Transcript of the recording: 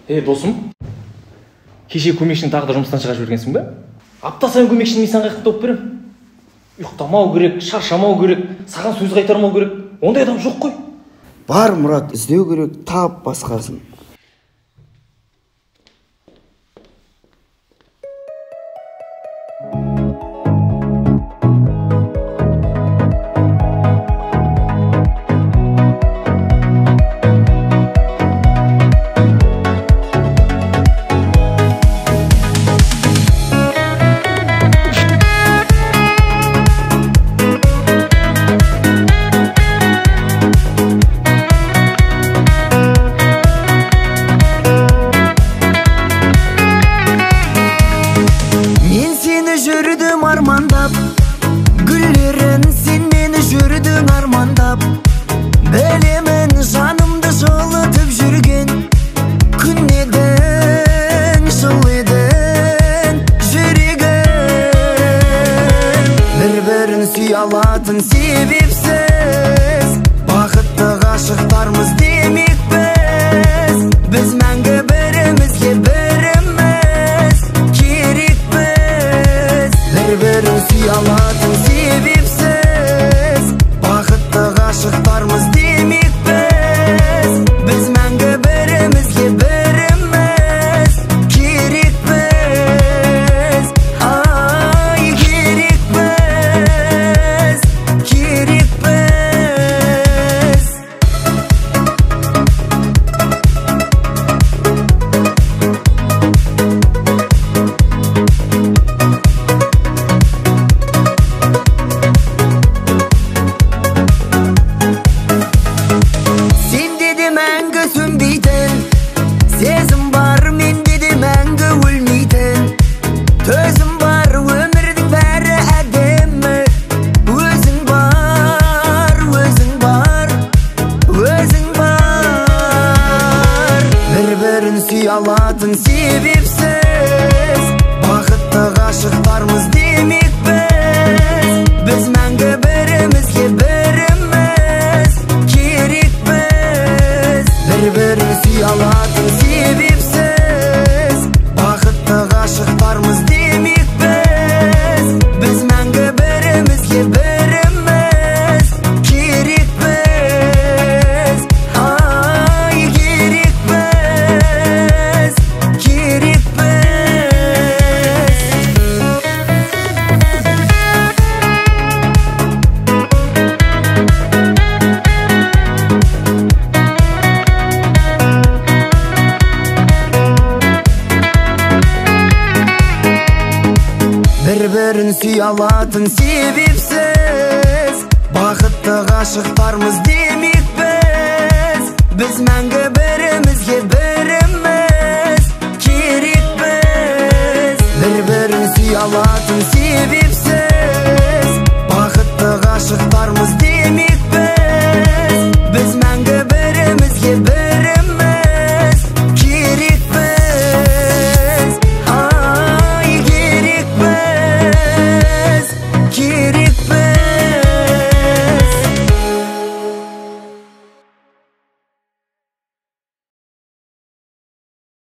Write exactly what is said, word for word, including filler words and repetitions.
Е, досым, кеше көмекшің тағы да жұмыстан шыға жібергенсің бе? Апта сайын көмекшің мен саған қайтып тауып берем. Ұйықтамау керек, шаршамау керек, саған сөз қайтармау керек. Ондай адам жоқ қой. Бар, Мұрат, іздеу керек, тап басқасын. Армандап, гүллерін сен мені жүрдің армандап. Білемін жанымды жылытып жүрген күн едің, жыл едің жүрегім. Бір-бірін сүй алатын себепсіз, бақытты ғашықтармыз демек біз. Біз мәңгі бірімізге біріміз керекпіз. Бір-бірін сүй алатын себепсіз, бақытты ғашықтармыз демек біз. Біз мәңгі бірімізге біріміз керекпіз. Ай, керекпіз, керекпіз. Сезім бар, менде де мәңгі өлмейтін. Төзім бар, өмірдің бәрі әдемі. Өзің бар, өзің бар, өзің бар. Бір-бірін сүй алатын себепсіз, бақытты ғашықтармыз демек біз. Біз мәңгі бірімізге біріміз керекпіз. Бір-бірін сүй алатын себепсіз, бақытты ғашықтармыз демек біз. Біз мәңгі бірімізге біріміз керекпіз. Ай, керекпіз, керекпіз. Бір-бірін сүй алатын себепсіз, бақытты ғашықтармыз демек біз. Біз мәңгі бірімізге біріміз керекпіз. Бір-бірін сүй алатын себепсіз, бақытты ғашықтарымыз